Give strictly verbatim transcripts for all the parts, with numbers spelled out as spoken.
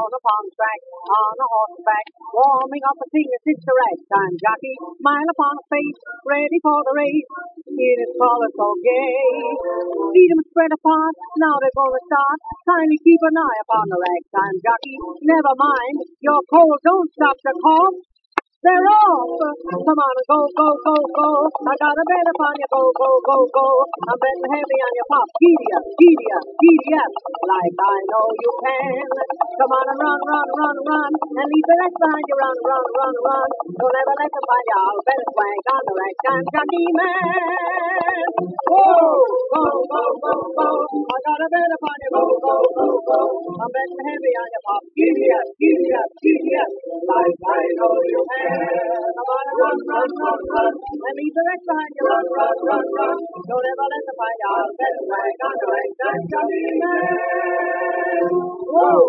on the farm track, on a horseback, warming up a thing, it's the ragtime jockey, smile upon his face, ready for the race, in his collar so gay. See them spread apart, now they're gonna start, kindly keep an eye upon the ragtime jockey, never mind, your cold don't stop the cough. They're off! Come on and go, go, go, go. I got a bet upon you, go, go, go, go. I'm betting heavy on your pop. Giddy up, giddy up, giddy up, like I know you can. Come on and run, run, run, run, and leave the rest behind you. Run, run, run, run. Don't ever let them find you. I'll bet a swag on the ragtime jockey man. Whoa! Go, go, go, go. I got a bet upon you, go, go, go, go. I'm betting heavy on your pop. Giddy up, giddy up, giddy up, like I know you can. Come on and run, run, run, run, and leave the rest behind you. Run, run, run, run. Don't ever let them find you. I'll bet a swag on the ragtime jockey man. Whoa!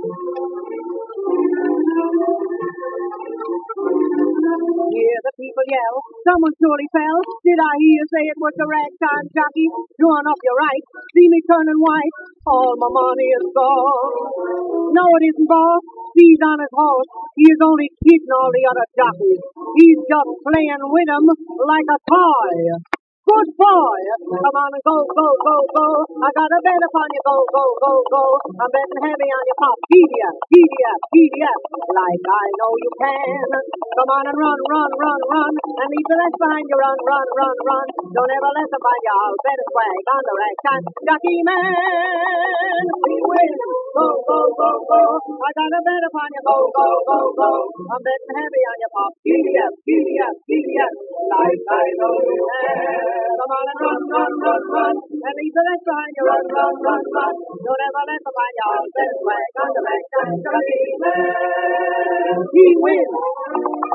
Hear the people yell, someone surely fell. Did I hear you say it was the ragtime jockey? Drawing up your right, see me turning white. All my money is gone. No, it isn't, boss. He's on his horse. He is only kidding all the other jockeys. He's just playing with them like a toy. Good boy. Come on and go, go, go, go. I got a bet upon you. Go, go, go, go. I'm betting heavy on your pop. Giddy up, giddy up, giddy up, like I know you can. Come on and run, run, run, run, and leave the rest behind you. Run, run, run, run. Don't ever let them find you. I'll bet a swag on the ragtime jockey man. We win. Go, go, go, go. I got a bet upon you. Go, go, go, go. I'm betting heavy on your pop. Giddy up, giddy up, giddy up, like I know you can. Come on and run, run, run, run, and leave the rest behind you. Run, run, run, run. Don't ever let them find you. I'll bet a swag on the ragtime jockey man. He wins.